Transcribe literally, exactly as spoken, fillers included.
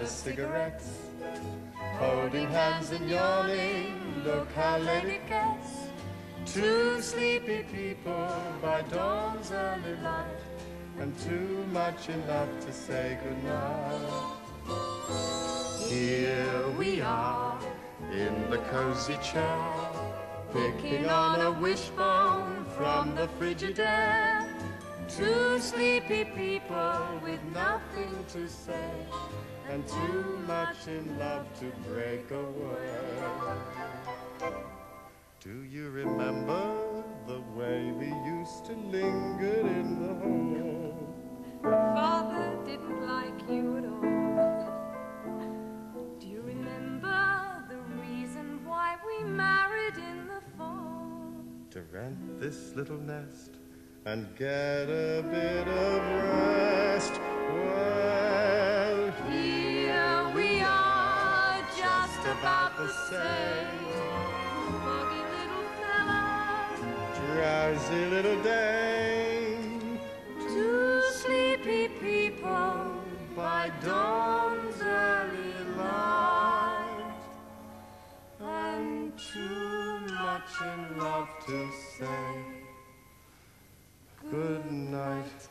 a cigarette, holding hands and yawning, look how late it gets. Two sleepy people by dawn's early light, and too much in love to say goodnight. Here we are in the cozy chair, picking on a wishbone from the Frigidaire. Two sleepy people with nothing to say, and too much in love to break a word. Do you remember the way we used to linger in the hall? Father didn't like you at all. Do you remember the reason why we married in the fall? To rent this little nest and get a bit of rest. Well, here we are, just about the same. Foggy little fella, drowsy little dame. Two sleepy people By dawn's early light, and too much in love to say good night.